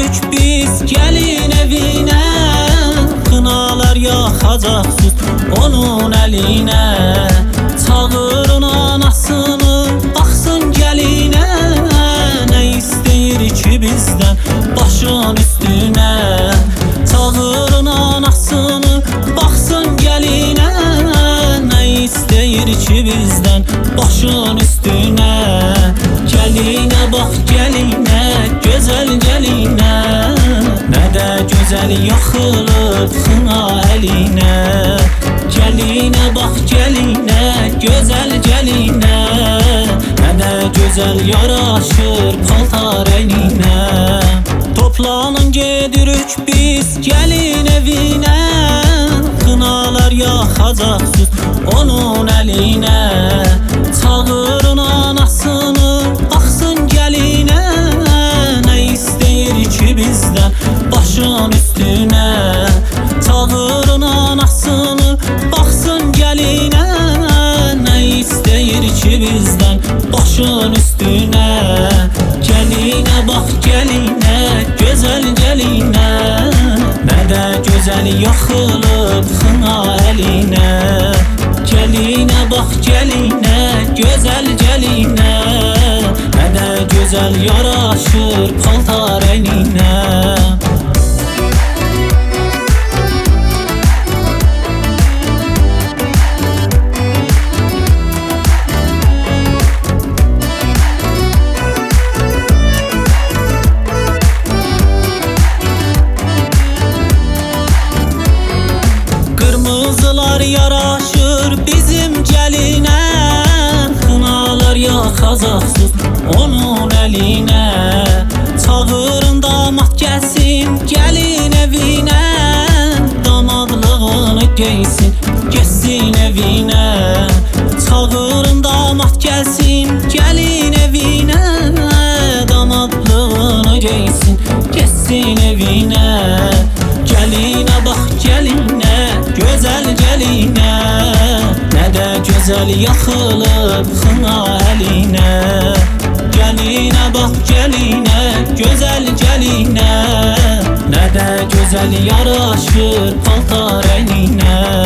gedirik biz gelin evine, kınalar yaxacaqsız onun əlinə. Çağırın anasını, baxsın gəlinə, nə istəyir ki bizdən başın üstünə. Çağırın anasını, baxsın gəlinə, nə istəyir ki bizdən başın üstünə. Gəlinə bax gəlinə, gözəl gəlinə, nə də gözəl yaxılıb xına əlinə. Gəlinə bax gəlinə, gözəl gəlinə, nə də gözəl yaraşır paltar əyninə. Toplanın gedirik biz gəlin evinə, kınalar yaxacaqsız onun əlinə. Çağırın anasını, baxsın gəlinə, nə istəyir ki bizdən başın üstünə. Çağırın anasını, baxsın gəlinə, nə istəyir ki bizdən başın üstünə. Gəlinə bax gəlinə, gözəl gəlinə, nə də gözəl yaxılıb xına əlinə. Gəlinə bax gəlinə, gözəl gəlinə, nə də gözəl yaraşır paltar əyninə. Qırmızılar yaraşır bizim gəlinə, xınalar yaxacaqsız onun əlinə. Çağırın damat gəlsin gəlin evinə, damadlığını geysin getsin evinə. Çağırın damat gəlsin gəlin evinə, damadlığını geysin getsin evinə. Gəlinə bax gəlinə, gözəl gəlinə, nə də gözəl yaxılıb xına əlinə. Gəlinə bax gəlinə, gözəl gəlinə, nə də gözəl yaraşır paltar əyninə.